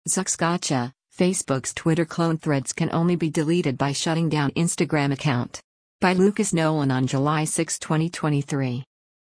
Zuck's gotcha. Facebook's Twitter clone Threads can only be deleted by shutting down Instagram account. By Lucas Nolan on July 6, 2023.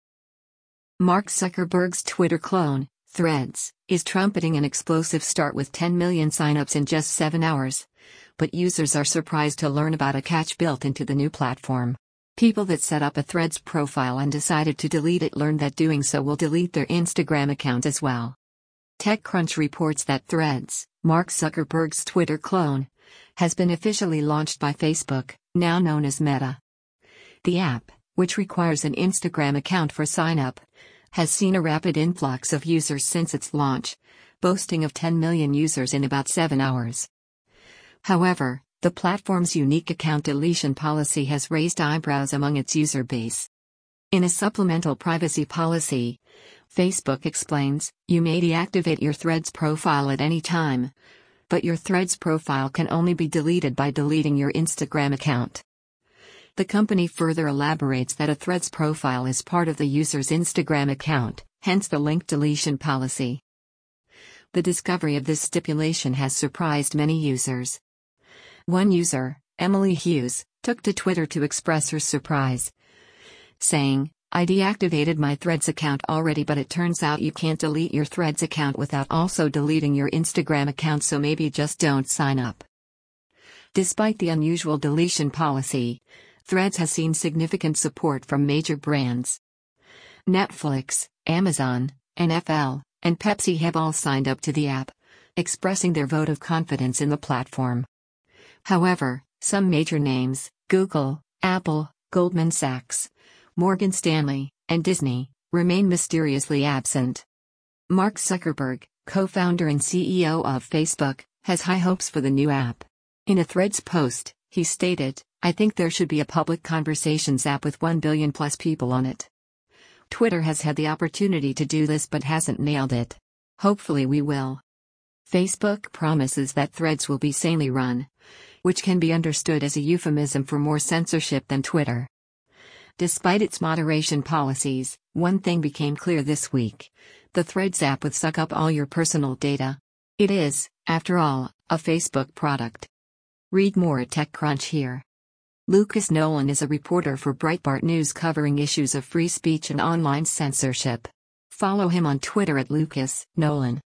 Mark Zuckerberg's Twitter clone, Threads, is trumpeting an explosive start with 10 million signups in just 7 hours. But users are surprised to learn about a catch built into the new platform. People that set up a Threads profile and decided to delete it learned that doing so will delete their Instagram account as well. TechCrunch reports that Threads, Mark Zuckerberg's Twitter clone, has been officially launched by Facebook, now known as Meta. The app, which requires an Instagram account for sign-up, has seen a rapid influx of users since its launch, boasting of 10 million users in about 7 hours. However, the platform's unique account deletion policy has raised eyebrows among its user base. In a supplemental privacy policy, Facebook explains, you may deactivate your Threads profile at any time, but your Threads profile can only be deleted by deleting your Instagram account. The company further elaborates that a Threads profile is part of the user's Instagram account, hence the link deletion policy. The discovery of this stipulation has surprised many users. One user, Emily Hughes, took to Twitter to express her surprise, saying, I deactivated my Threads account already, but it turns out you can't delete your Threads account without also deleting your Instagram account, so maybe just don't sign up. Despite the unusual deletion policy, Threads has seen significant support from major brands. Netflix, Amazon, NFL, and Pepsi have all signed up to the app, expressing their vote of confidence in the platform. However, some major names, Google, Apple, Goldman Sachs, Morgan Stanley, and Disney, remain mysteriously absent. Mark Zuckerberg, co-founder and CEO of Facebook, has high hopes for the new app. In a Threads post, he stated, I think there should be a public conversations app with 1 billion plus people on it. Twitter has had the opportunity to do this but hasn't nailed it. Hopefully we will. Facebook promises that Threads will be sanely run, which can be understood as a euphemism for more censorship than Twitter. Despite its moderation policies, one thing became clear this week. The Threads app would suck up all your personal data. It is, after all, a Facebook product. Read more at TechCrunch here. Lucas Nolan is a reporter for Breitbart News covering issues of free speech and online censorship. Follow him on Twitter at Lucas Nolan.